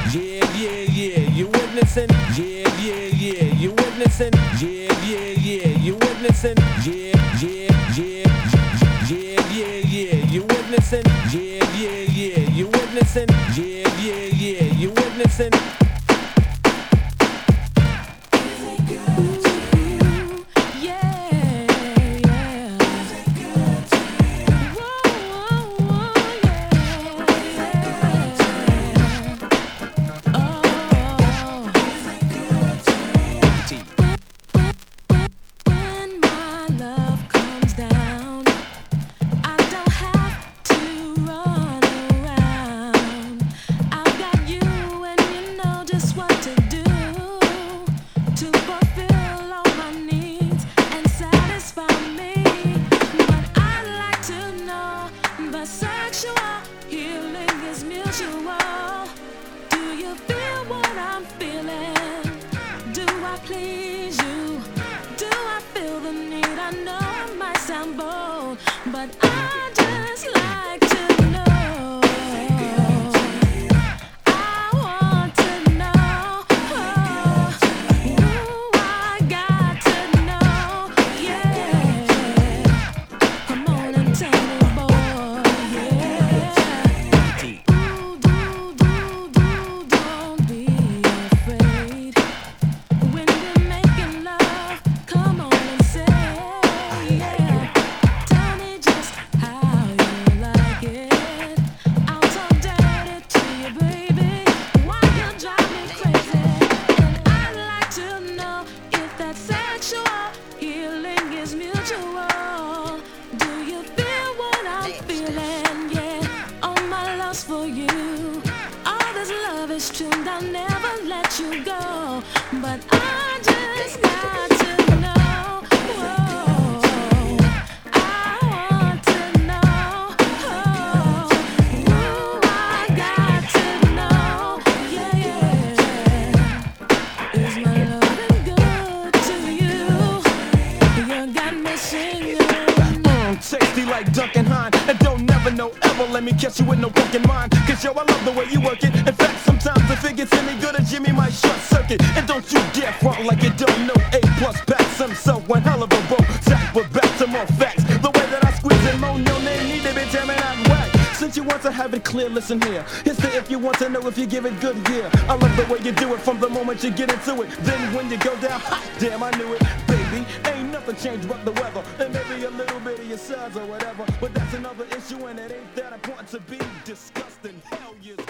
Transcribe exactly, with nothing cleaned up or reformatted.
Yeah, yeah, yeah, you witnessing? Yeah, yeah, yeah, you witnessing? Yeah, yeah, yeah, you witnessing? Yeah, yeah, yeah, yeah, yeah, yeah, you witnessing? Yeah, yeah, yeah, you witnessing? Yeah, yeah, yeah, you witnessing? Please you. Do I feel the need? I know I might sound bold, but I just like to know. I want to know. Oh, ooh, I got to know. Yeah. Come on and tell me, boy. Yeah. Ooh, do, do, do, don't be afraid. When we're making love, come on and say, yeah. Tell me just how you like it. I'll talk dirty to you, baby, while you drive me crazy. And I'd like to know if that sexual healing is mutual. Do you feel what I'm feeling? Yeah, all my love's for you. All this love is true, I'll never let you go. But I just got to know. Whoa, I want to know. Oh, ooh, I got to know. Yeah, yeah. Is my loving good to you? You got me singing. Mm, tasty like Duncan Hine. And don't never know ever let me catch you with no broken mind. Cause yo, I love the way you work it. In fact, sometimes if it gets any good, a Jimmy might short circuit. And don't you dare front like you don't know. A plus packs some so one hell of a bow. Sack, but back to more facts. The way that I squeeze and moan, your name need to be jamming out whack. Since you want to have it clear, listen here. Here's the if you want to know if you give it good gear. I love the way you do it from the moment you get into it. Then when you go down, hot damn, I knew it, baby. Ain't nothing changed but the weather. And maybe a little bit of your size or whatever. But that's another issue and it ain't that important to be disgusting. Hell yeah.